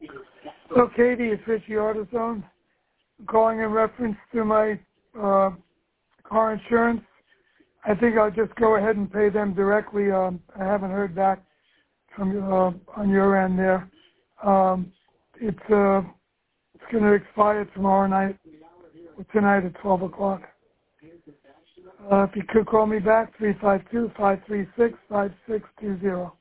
So, Katie, it's Richie AutoZone. I'm calling in reference to my car insurance. I think I'll just go ahead and pay them directly. I haven't heard back from on your end there. It's going to expire tomorrow night, or tonight at 12 o'clock. If you could call me back, 352-536-5620.